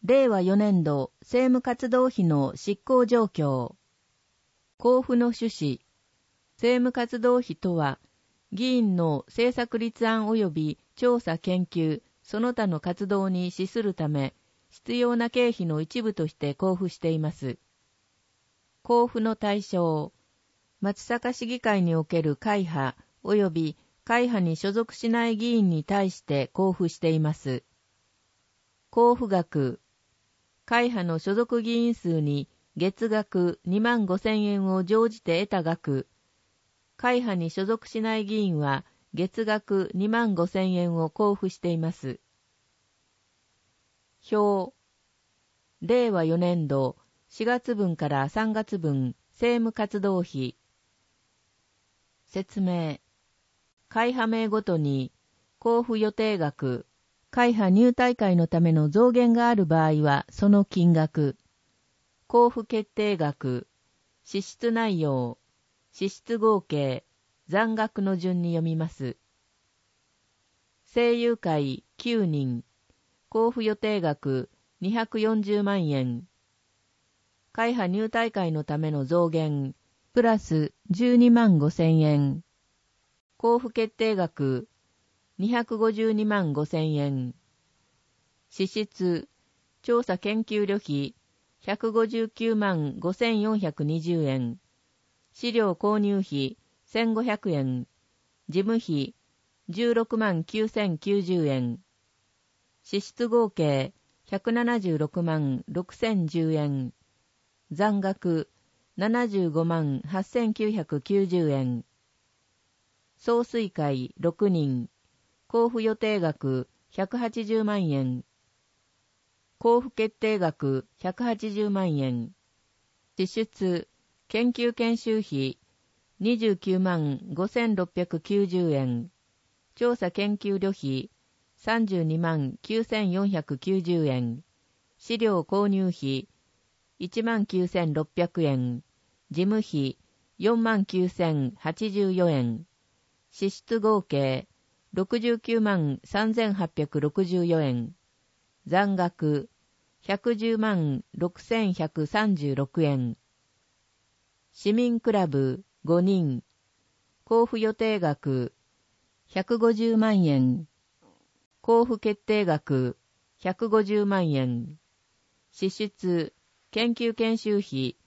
令和4年度政務活動費の執行状況。交付の趣旨。政務活動費とは、議員の政策立案及び調査研究、その他の活動に資するため、必要な経費の一部として交付しています。交付の対象。松阪市議会における会派及び会派に所属しない議員に対して交付しています。交付額。会派の所属議員数に月額25,000円を乗じて得た額。会派に所属しない議員は月額25,000円を交付しています。表。令和4年度4月分から3月分政務活動費。説明。会派名ごとに交付予定額、会派入退会のための増減がある場合はその金額、交付決定額、支出内容、支出合計、残額の順に読みます。政友会9人、交付予定額240万円。会派入退会のための増減、プラス12万5,000円。交付決定額、252万5,000円。支出、調査研究旅費、159万5,420円。資料購入費、1,500円。事務費、16万9,090円。支出合計、176万6,010円。残額、75万8,990円。総帥会6人、交付予定額180万円。交付決定額180万円。支出、研究研修費29万5,690円。調査研究旅費32万9,490円。資料購入費1万9,600円。事務費4万9,084円。支出合計69万3,864円。残額110万6,136円。市民クラブ5人。交付予定額150万円。交付決定額150万円。支出、研究研修費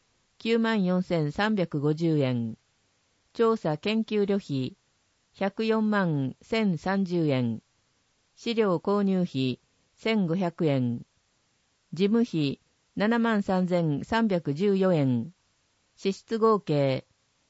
94,350円。調査研究旅費104万1,030円。資料購入費1,500円。事務費7万3,314円。支出合計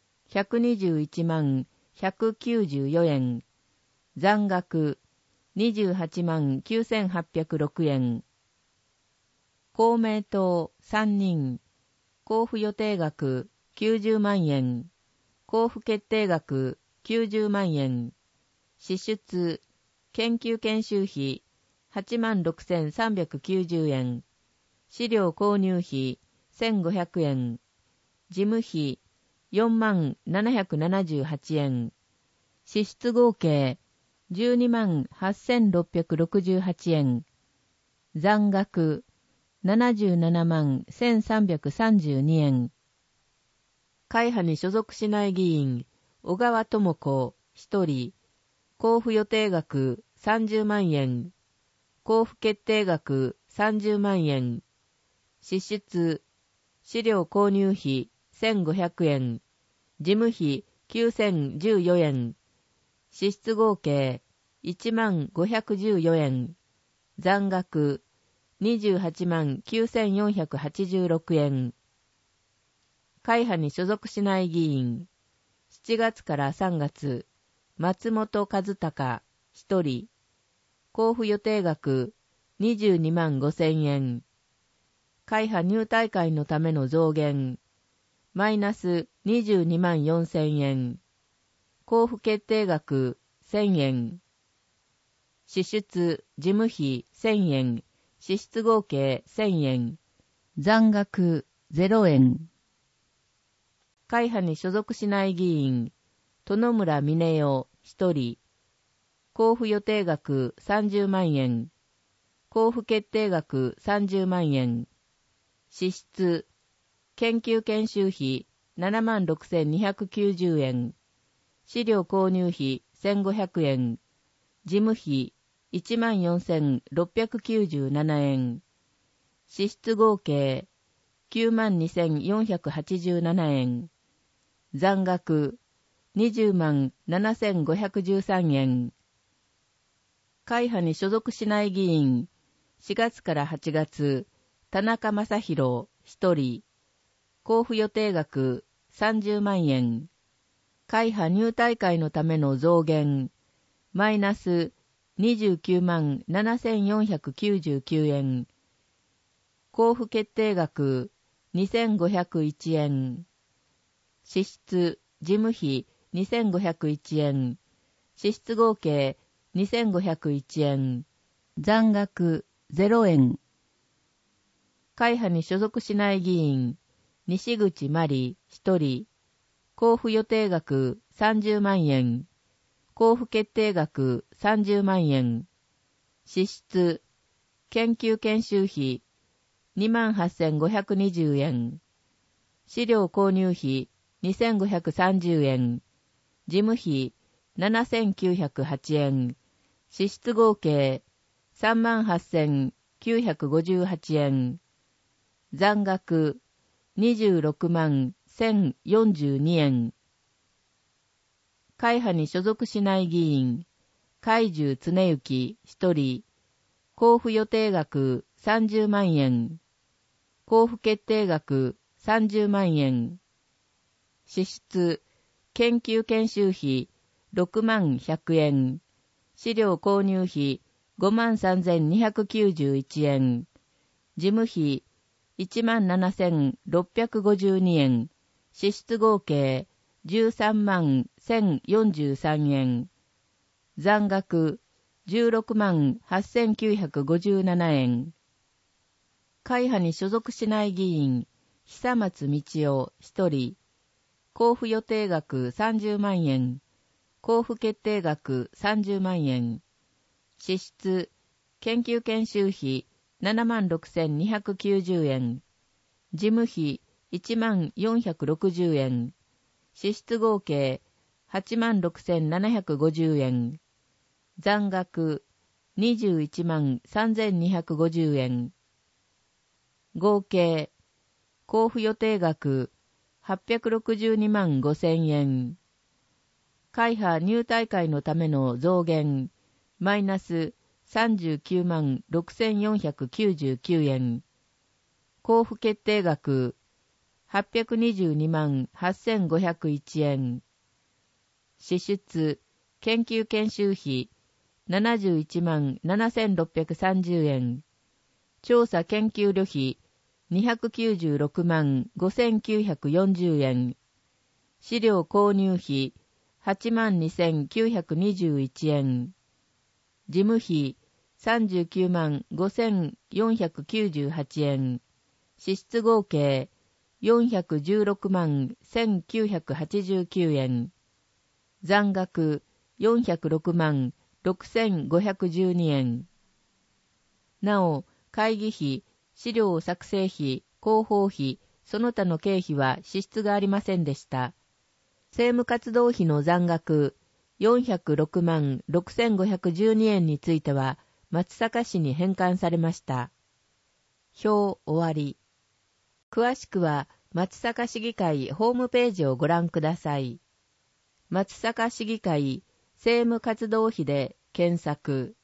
121万194円。残額28万9,806円。公明党3人。交付予定額90万円。交付決定額90万円。支出、研究研修費8万6,390円。資料購入費1,500円。事務費4万778円。支出合計12万8,668円。残額77万1,332円。会派に所属しない議員、小川智子1人。交付予定額30万円。交付決定額30万円。支出、資料購入費1,500円。事務費9,014円。支出合計1万514円。残額28万9,486円。会派に所属しない議員、7月から3月、松本和隆1人。交付予定額22万5,000円。会派入退会のための増減、マイナス22万4,000円。交付決定額1,000円。支出、事務費1,000円。支出合計1,000円。残額0円。会派に所属しない議員、殿村峰代1人。交付予定額30万円。 交付決定額30万円。支出、研究研修費76,290円。資料購入費1,500円。事務費14,697円。支出合計92,487円。残額207,513円。会派に所属しない議員、4月から8月、田中正宏1人。交付予定額30万円。会派入隊会のための増減、マイナス297,499円。交付決定額2,501円。支出、事務費2,501円。支出合計2,501円。残額0円。会派に所属しない議員、西口真理1人。交付予定額30万円。交付決定額30万円。支出、研究研修費28,520円。資料購入費2,530円。事務費7,908円。支出合計38,958円。残額261,042円。会派に所属しない議員、海中常幸1人。交付予定額30万円。交付決定額30万円。支出、研究研修費61,100円。資料購入費53,291円。事務費17,652円。支出合計13,1,043円。残額168,957円。会派に所属しない議員、久松道夫1人。交付予定額30万円。交付決定額30万円。支出、研究研修費76,290円。事務費10,460円。支出合計86,750円。残額213,250円。合計、交付予定額862,500円。会派入隊会のための増減、マイナス39,6499円。交付決定額822,8501円。支出、研究研修費71,7630円。調査研究旅費296,5940円。資料購入費82,921円。事務費39,5498円。支出合計416,1989円。残額406,6512円。なお、会議費、資料作成費、広報費、その他の経費は支出がありませんでした。政務活動費の残額406,6512円については、松阪市に返還されました。表終わり。詳しくは、松阪市議会ホームページをご覧ください。松阪市議会政務活動費で検索。